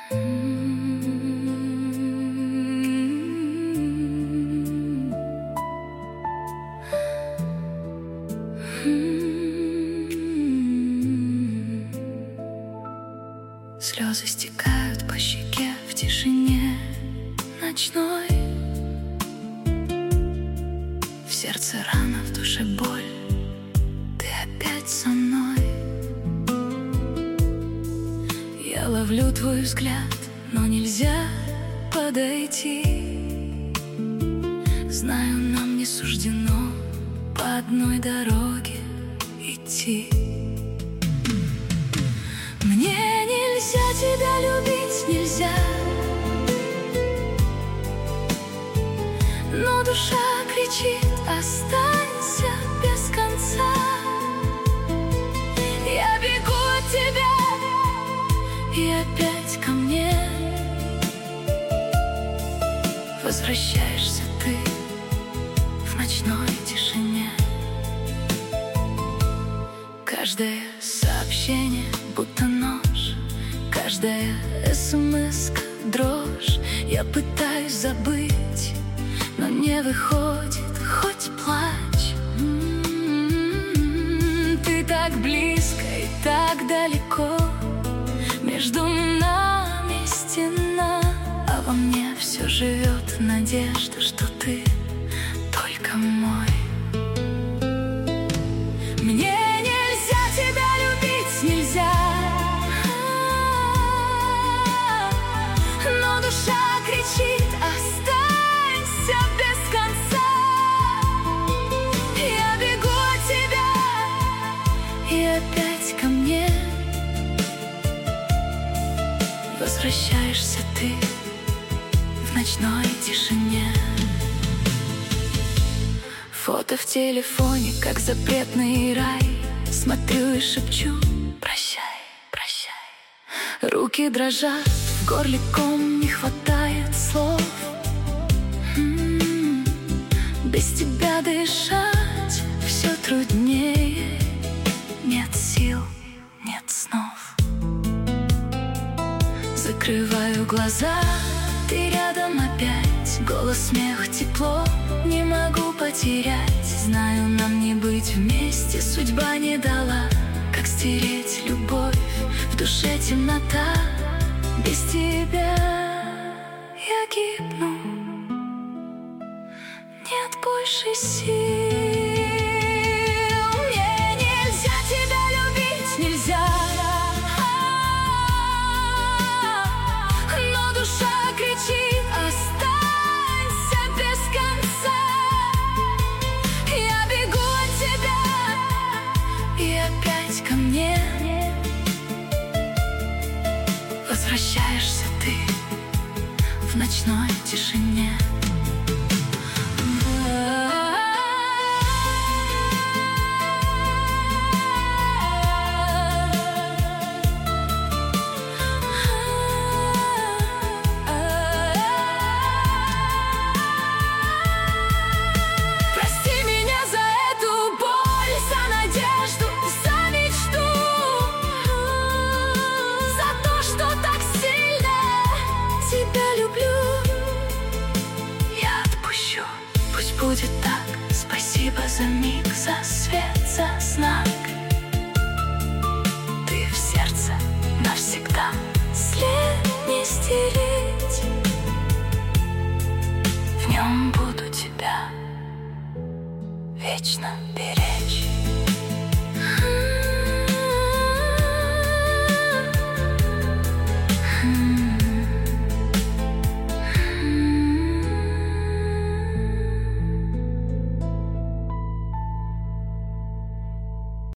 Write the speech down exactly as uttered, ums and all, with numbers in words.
Слезы стекают по щеке в тишине ночной. В сердце рана, в душе боль. Ты опять со мной. Я ловлю твой взгляд, но нельзя подойти. Знаю, нам не суждено по одной дороге идти. Мне нельзя тебя любить, нельзя, но душа кричит: останься без конца. Я бегу от тебя, и опять ко мне возвращаешься ты в ночной тишине. Каждое сообщение будто нож, каждая смс-ка дрожь. Я пытаюсь забыть, но не выходит, хоть плачь. М-м-м, ты так близко и так далеко, между нами стена, а во мне все живет надежда, что ты только мой. Мне нельзя тебя любить, нельзя, но душа кричит: останься без конца. Я бегу от тебя, и опять ко мне возвращаешься ты в ночной тишине. Фото в телефоне, как запретный рай. Смотрю и шепчу: прощай, прощай. Руки дрожат, в горле ком, не хватает слов. М-м-м, без тебя дышать все труднее. Нет сил, нет снов. Закрываю глаза, ты рядом опять. Голос, смех, тепло не могу потерять. Знаю, нам не быть вместе, судьба не дала. Как стереть любовь, в душе темнота. Без тебя я гибну, нет больше сил. Мне нельзя тебя любить, нельзя, но душа кричит: останься без конца. Я бегу от тебя, и опять ко мне возвращаешься ты в ночной тишине. Будет так, спасибо за миг, за свет, за знак. Ты в сердце навсегда, след не стереть. В нем буду тебя вечно беречь.